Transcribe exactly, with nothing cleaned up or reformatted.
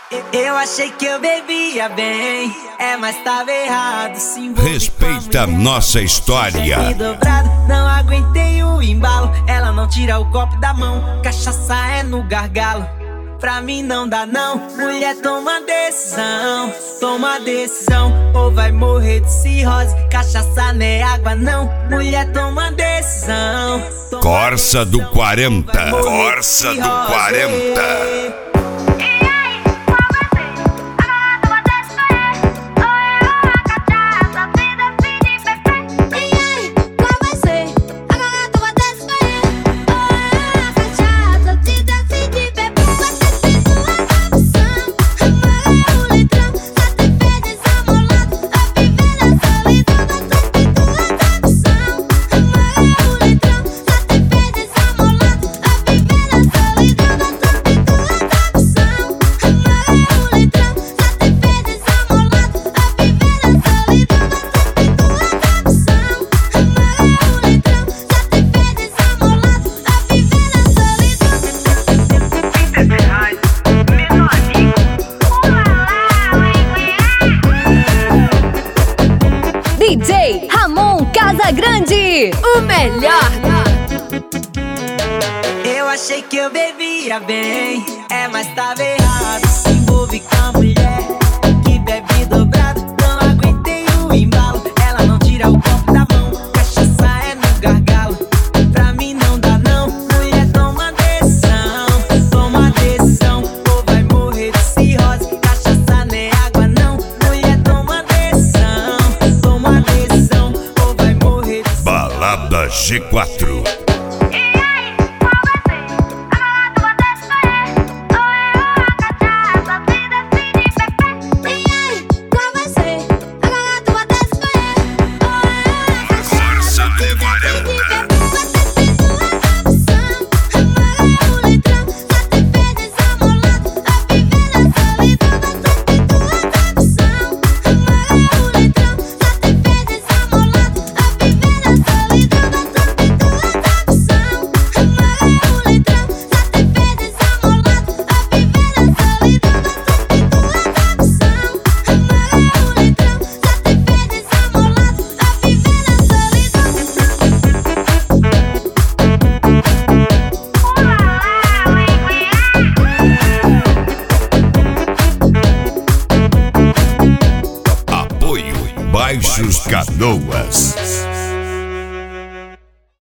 Eu achei que eu bebia bem, é, mas tava errado. Se envolver Respeita com a mulher, nossa história. me dobrado, não aguentei o embalo. Ela não tira o copo da mão, cachaça é no gargalo. Pra mim não dá não, mulher toma decisão. Toma decisão, ou vai morrer de cirrose. Cachaça não é água não, mulher toma decisão. Toma Corsa do decisão, quarenta. ou vai morrer de Corsa do cirrose. quarenta. D J Ramon Casagrande, o melhor. Eu achei que eu bebia bem, é, mas tava errado. Se envolve com a mulher que bebe dobrado, não aguentei o embalo. Ela não tira o copo da mão, cachaça é no gargalo. Pra mim não dá não, mulher toma decisão. Toma decisão, ou vai morrer de cirrose. Cachaça não é água não, mulher toma decisão. Toma decisão, ou vai morrer de cirrose. Balada G quatro. Baixos Canoas.